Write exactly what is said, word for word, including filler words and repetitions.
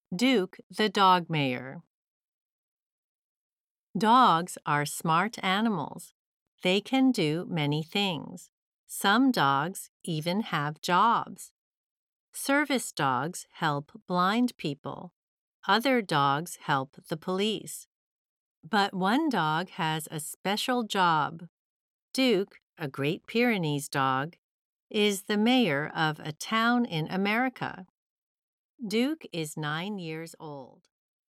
Duke the Dog Mayor. Dogs are smart animals. They can do many things. Some dogs even have jobs. Service dogs help blind people. Other dogs help the police. But one dog has a special job. Duke, a Great Pyrenees dog, is the mayor of a town in America. Duke is nine years old.